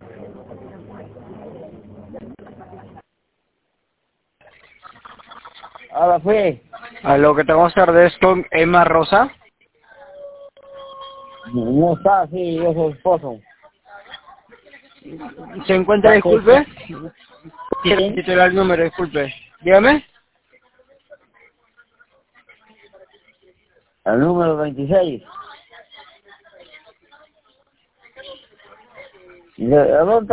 Ahora fue. A lo que tengo tardes con Emma Rosa. No está, sí, yo soy esposo. ¿Se encuentra, disculpe? Quiero ¿Sí? titular el número, disculpe. Dígame. El número 26. ¿De dónde